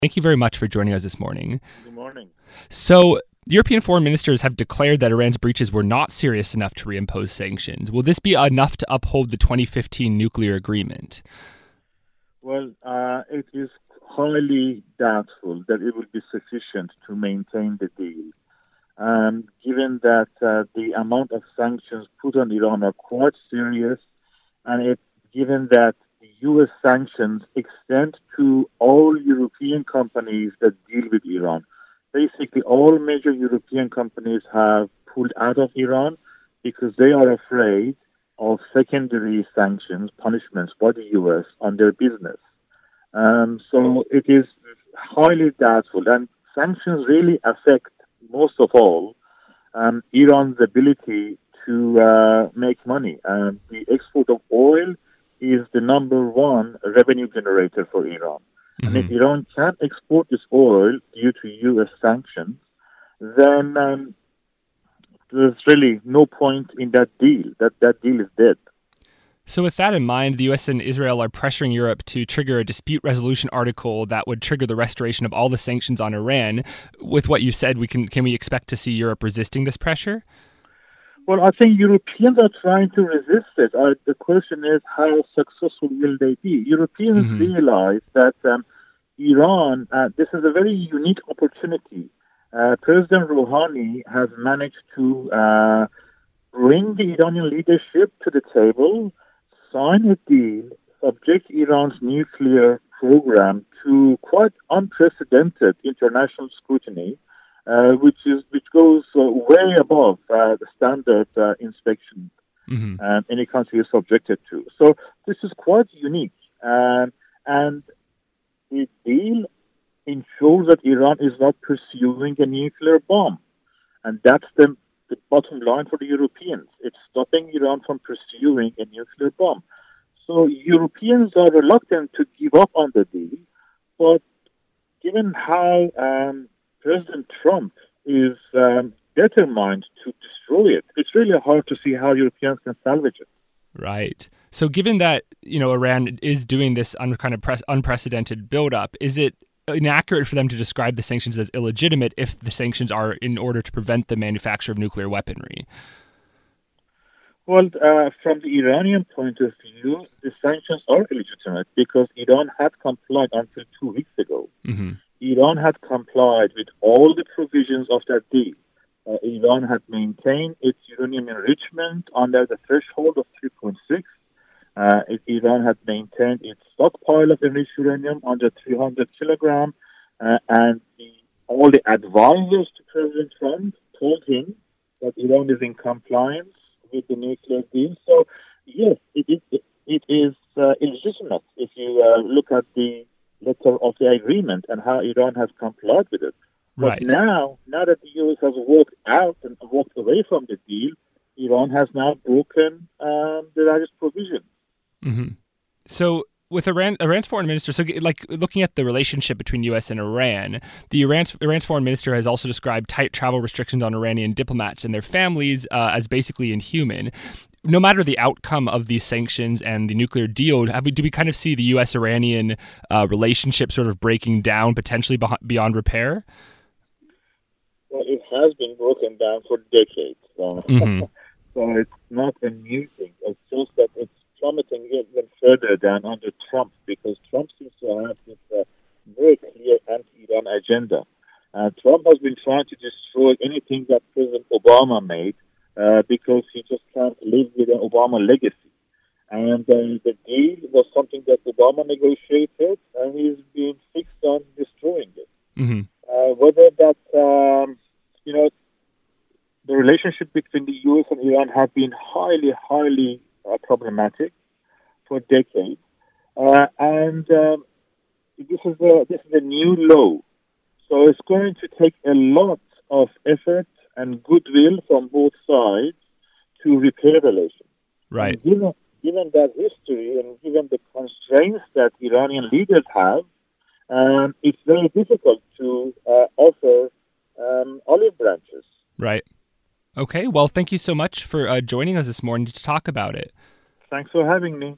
Thank you very much for joining us this morning. Good morning. So, European foreign ministers have declared that Iran's breaches were not serious enough to reimpose sanctions. Will this be enough to uphold the 2015 nuclear agreement? Well, it is highly doubtful that it will be sufficient to maintain the deal. Given that the amount of sanctions put on Iran are quite serious, and given that the U.S. sanctions extend to all European companies that deal with Iran. Basically, all major European companies have pulled out of Iran because they are afraid of secondary sanctions, punishments by the U.S. on their business. So it is highly doubtful, and sanctions really affect, most of all, Iran's ability to make money. The export of oil is the number one revenue generator for Iran. Mm-hmm. And if Iran can't export this oil due to U.S. sanctions, then there's really no point in that deal. That deal is dead. So with that in mind, the U.S. and Israel are pressuring Europe to trigger a dispute resolution article that would trigger the restoration of all the sanctions on Iran. With what you said, can we expect to see Europe resisting this pressure? Well, I think Europeans are trying to resist it. The question is, how successful will they be? Europeans realize that Iran, this is a very unique opportunity. President Rouhani has managed to bring the Iranian leadership to the table, sign a deal, subject Iran's nuclear program to quite unprecedented international scrutiny, which goes way above the standard inspection any country is subjected to. So this is quite unique, and the deal ensures that Iran is not pursuing a nuclear bomb, and that's the bottom line for the Europeans. It's stopping Iran from pursuing a nuclear bomb. So Europeans are reluctant to give up on the deal, but given how President Trump is determined to destroy it, it's really hard to see how Europeans can salvage it. Right. So given that, Iran is doing this unprecedented buildup, is it inaccurate for them to describe the sanctions as illegitimate if the sanctions are in order to prevent the manufacture of nuclear weaponry? Well, from the Iranian point of view, the sanctions are illegitimate because Iran had complied until 2 weeks ago. Mm-hmm. Iran had complied with all the provisions of that deal. Iran had maintained its uranium enrichment under the threshold of 3.6. Iran had maintained its stockpile of enriched uranium under 300 kilogram, and all the advisors to President Trump told him that Iran is in compliance with the nuclear deal. So, yes, it is illegitimate if you look at the letter of the agreement and how Iran has complied with it. Right. But now that the U.S. has walked out and walked away from the deal, Iran has now broken the various provisions. Mm-hmm. So with Iran's foreign minister, looking at the relationship between U.S. and Iran, Iran's foreign minister has also described tight travel restrictions on Iranian diplomats and their families as basically inhuman. No matter the outcome of these sanctions and the nuclear deal, do we kind of see the U.S.-Iranian relationship sort of breaking down potentially beyond repair? Well, it has been broken down for decades. So it's not a new thing. It's just that it's plummeting even further down under Trump because Trump seems to have this very clear anti-Iran agenda. Trump has been trying to destroy anything that President Obama made because he just can't live with an Obama legacy. And the deal was something that Obama negotiated, and he's been fixed on destroying it. Mm-hmm. Whether that, the relationship between the U.S. and Iran have been highly, highly problematic for decades, and this is a new low. So it's going to take a lot of effort and goodwill from both sides to repair relations. Right. And given that history and given the constraints that Iranian leaders have, it's very difficult to offer olive branches. Right. Okay. Well, thank you so much for joining us this morning to talk about it. Thanks for having me.